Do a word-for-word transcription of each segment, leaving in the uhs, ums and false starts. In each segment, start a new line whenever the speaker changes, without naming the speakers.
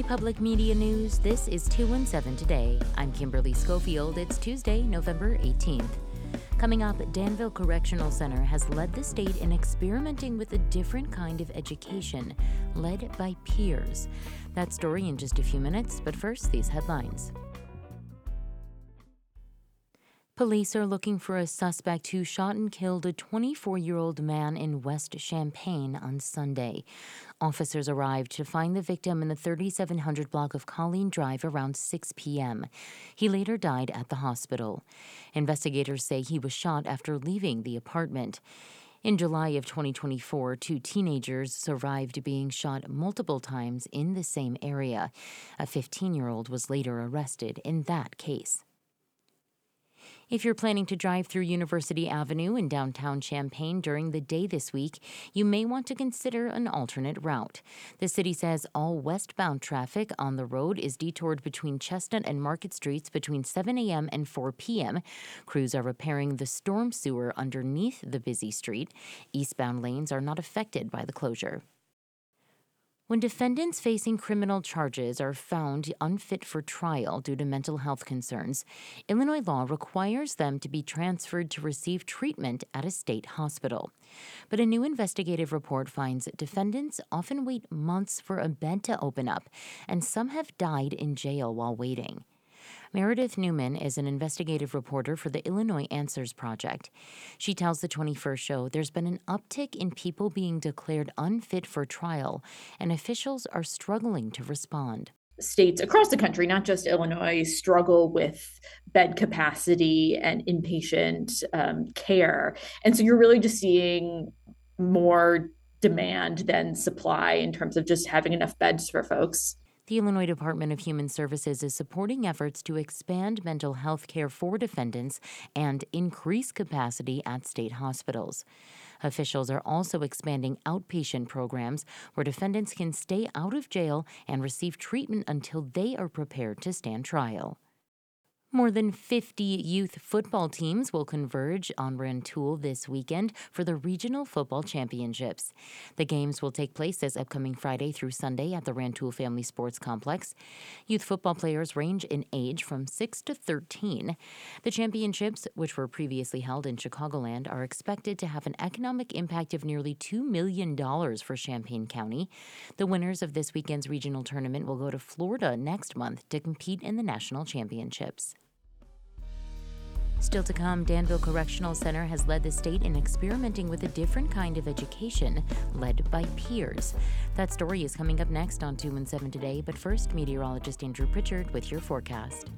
Public Media News, this is two one seven Today. I'm Kimberly Schofield. It's Tuesday, November eighteenth. Coming up, Danville Correctional Center has led the state in experimenting with a different kind of education, led by peers. That story in just a few minutes, but first, these headlines. Police are looking for a suspect who shot and killed a twenty-four-year-old man in West Champaign on Sunday. Officers arrived to find the victim in the thirty-seven hundred block of Colleen Drive around six p.m. He later died at the hospital. Investigators say he was shot after leaving the apartment. In July of twenty twenty-four, two teenagers survived being shot multiple times in the same area. A fifteen-year-old was later arrested in that case. If you're planning to drive through University Avenue in downtown Champaign during the day this week, you may want to consider an alternate route. The city says all westbound traffic on the road is detoured between Chestnut and Market Streets between seven a.m. and four p.m. Crews are repairing the storm sewer underneath the busy street. Eastbound lanes are not affected by the closure. When defendants facing criminal charges are found unfit for trial due to mental health concerns, Illinois law requires them to be transferred to receive treatment at a state hospital. But a new investigative report finds defendants often wait months for a bed to open up, and some have died in jail while waiting. Meredith Newman is an investigative reporter for the Illinois Answers Project. She tells the twenty-first show there's been an uptick in people being declared unfit for trial, and officials are struggling to respond.
States across the country, not just Illinois, struggle with bed capacity and inpatient um, care. And so you're really just seeing more demand than supply in terms of just having enough beds for folks.
The Illinois Department of Human Services is supporting efforts to expand mental health care for defendants and increase capacity at state hospitals. Officials are also expanding outpatient programs where defendants can stay out of jail and receive treatment until they are prepared to stand trial. More than fifty youth football teams will converge on Rantoul this weekend for the Regional Football Championships. The games will take place this upcoming Friday through Sunday at the Rantoul Family Sports Complex. Youth football players range in age from six to thirteen. The championships, which were previously held in Chicagoland, are expected to have an economic impact of nearly two million dollars for Champaign County. The winners of this weekend's regional tournament will go to Florida next month to compete in the national championships. Still to come, Danville Correctional Center has led the state in experimenting with a different kind of education, led by peers. That story is coming up next on two one seven Today, but first, meteorologist Andrew Pritchard with your forecast.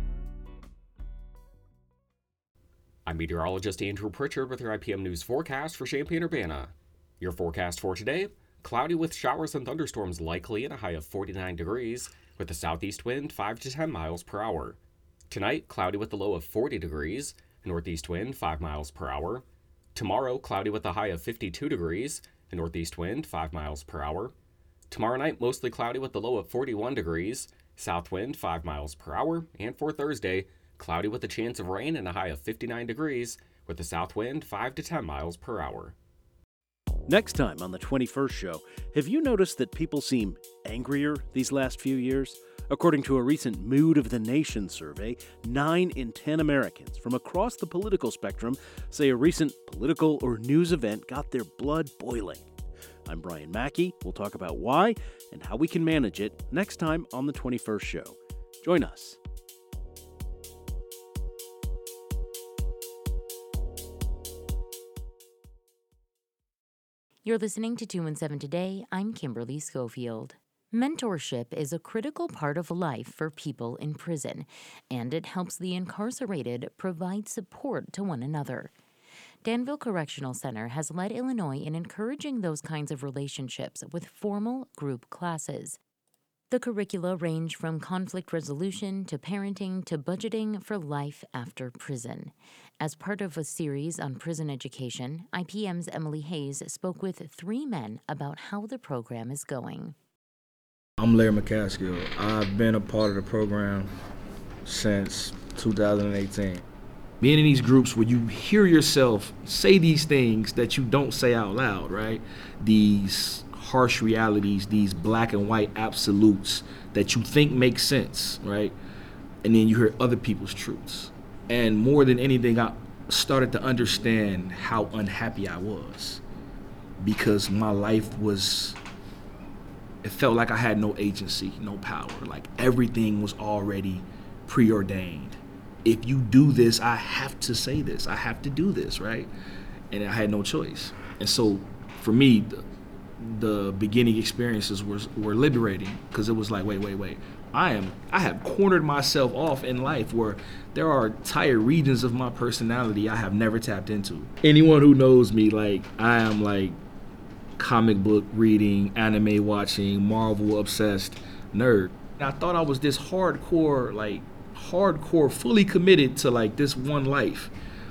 I'm meteorologist Andrew Pritchard with your I P M News forecast for Champaign-Urbana. Your forecast for today, cloudy with showers and thunderstorms likely and a high of forty-nine degrees, with a southeast wind five to ten miles per hour. Tonight, cloudy with a low of forty degrees, northeast wind five miles per hour. Tomorrow, cloudy with a high of fifty-two degrees, northeast wind five miles per hour. Tomorrow night, mostly cloudy with a low of forty-one degrees, south wind five miles per hour. And for Thursday, cloudy with a chance of rain and a high of fifty-nine degrees, with a south wind five to ten miles per hour.
Next time on the twenty-first show, have you noticed that people seem angrier these last few years? According to a recent Mood of the Nation survey, nine in ten Americans from across the political spectrum say a recent political or news event got their blood boiling. I'm Brian Mackey. We'll talk about why and how we can manage it next time on the twenty-first show. Join us.
You're listening to two one seven Today. I'm Kimberly Schofield. Mentorship is a critical part of life for people in prison, and it helps the incarcerated provide support to one another. Danville Correctional Center has led Illinois in encouraging those kinds of relationships with formal group classes. The curricula range from conflict resolution to parenting to budgeting for life after prison. As part of a series on prison education, I P M's Emily Hayes spoke with three men about how the program is going.
I'm Larry McCaskill. I've been a part of the program since two thousand eighteen.
Being in these groups where you hear yourself say these things that you don't say out loud, right? These
harsh realities, these black and white absolutes that you think make sense, right? And then you hear other people's truths. And more than anything, I started to understand how unhappy I was, because my life was, it felt like I had no agency, no power. Like everything was already preordained. If you do this, I have to say this. I have to do this, right? And I had no choice. And so for me, the, the beginning experiences were, were liberating, because it was like, wait, wait, wait. I am, I have cornered myself off in life where there are entire regions of my personality I have never tapped into. Anyone who knows me, like, I am like comic book reading, anime watching, Marvel obsessed nerd. And I thought I was this hardcore, like, hardcore, fully committed to like this one life.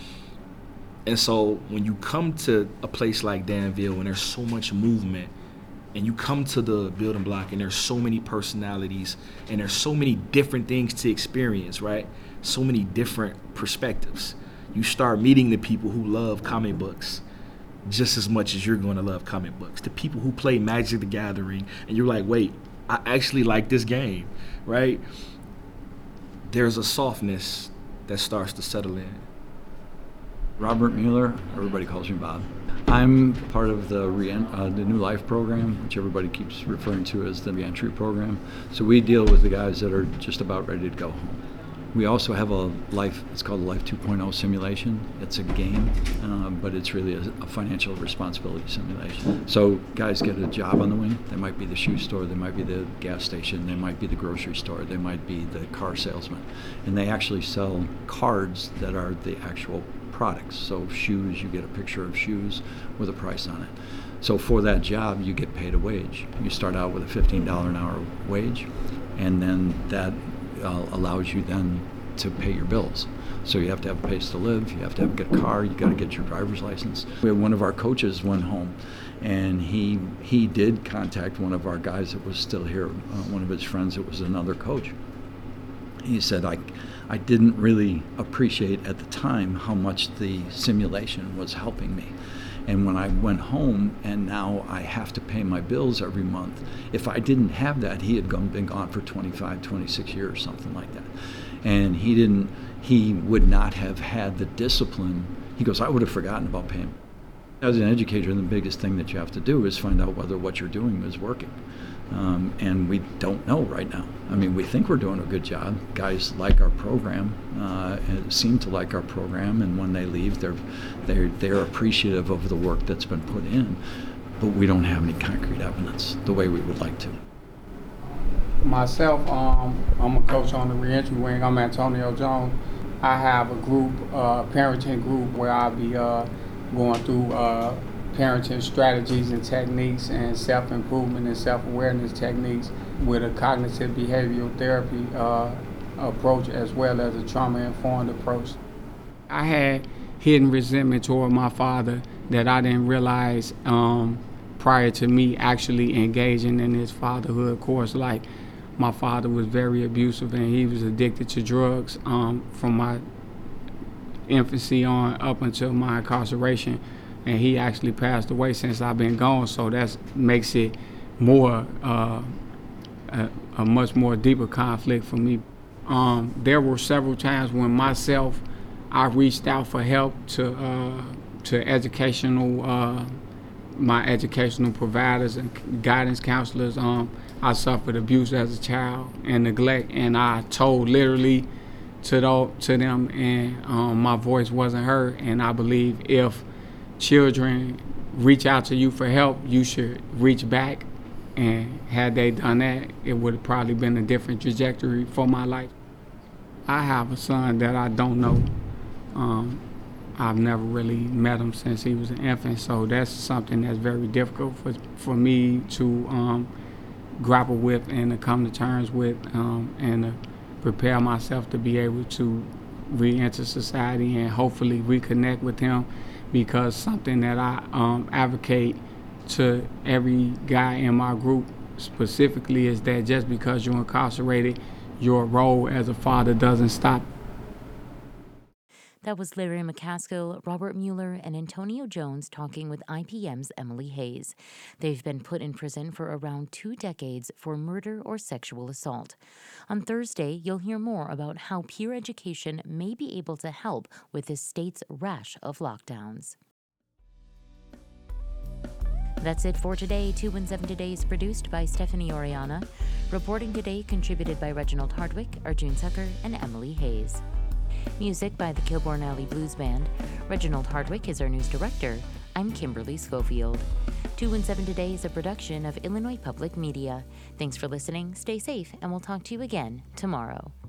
And so when you come to a place like Danville and there's so much movement, and you come to the building block and there's so many personalities and there's so many different things to experience, right? So many different perspectives. You start meeting the people who love comic books just as much as you're going to love comic books. The people who play Magic the Gathering, and you're like, wait, I actually like this game, right? There's a softness that starts to settle in.
Robert Mueller, everybody calls me Bob. I'm part of the re- uh, the New Life program, which everybody keeps referring to as the reentry program. So we deal with the guys that are just about ready to go home. We also have a life, it's called a Life two point oh simulation. It's a game, uh, but it's really a, a financial responsibility simulation. So guys get a job on the wing. They might be the shoe store, they might be the gas station, they might be the grocery store, they might be the car salesman. And they actually sell cards that are the actual products. So shoes, you get a picture of shoes with a price on it. So for that job, you get paid a wage. You start out with a fifteen dollars an hour wage, and then that uh, allows you then to pay your bills. So you have to have a place to live, you have to have, get a car, you got to get your driver's license. We had one of our coaches went home, and he he did contact one of our guys that was still here, uh, one of his friends that was another coach. He said, I, I didn't really appreciate at the time how much the simulation was helping me. And when I went home and now I have to pay my bills every month, if I didn't have that, he had gone, been gone for twenty-five, twenty-six years, something like that. And he didn't, he would not have had the discipline. He goes, I would have forgotten about paying. As an educator, the biggest thing that you have to do is find out whether what you're doing is working. Um, and we don't know right now. I mean, we think we're doing a good job. Guys like our program, uh, and seem to like our program, and when they leave, they're they're they're appreciative of the work that's been put in. But we don't have any concrete evidence the way we would like to.
Myself, um, I'm a coach on the reentry wing. I'm Antonio Jones. I have a group, uh, parenting group, where I'll be uh, going through uh, parenting strategies and techniques and self-improvement and self-awareness techniques with a cognitive behavioral therapy uh, approach as well as a trauma-informed approach. I had hidden resentment toward my father that I didn't realize um, prior to me actually engaging in his fatherhood course. Like, my father was very abusive and he was addicted to drugs um, from my infancy on up until my incarceration. And he actually passed away since I've been gone, so that makes it more, uh, a, a much more deeper conflict for me. Um, there were several times when myself, I reached out for help to uh, to educational, uh, my educational providers and guidance counselors. Um, I suffered abuse as a child and neglect, and I told literally to, the, to them, and um, my voice wasn't heard. And I believe if children reach out to you for help, you should reach back. And had they done that, it would have probably been a different trajectory for my life. I have a son that I don't know. Um, I've never really met him since he was an infant, so that's something that's very difficult for, for me to um, grapple with and to come to terms with, um, and to prepare myself to be able to re-enter society and hopefully reconnect with him. Because something that I um, advocate to every guy in my group specifically is that just because you're incarcerated, your role as a father doesn't stop.
That was Larry McCaskill, Robert Mueller, and Antonio Jones talking with I P M's Emily Hayes. They've been put in prison for around two decades for murder or sexual assault. On Thursday, you'll hear more about how peer education may be able to help with the state's rash of lockdowns. That's it for today. two one seven Today is produced by Stephanie Oriana. Reporting today contributed by Reginald Hardwick, Arjun Tucker, and Emily Hayes. Music by the Kilbourne Alley Blues Band. Reginald Hardwick is our news director. I'm Kimberly Schofield. two one seven Today is a production of Illinois Public Media. Thanks for listening, stay safe, and we'll talk to you again tomorrow.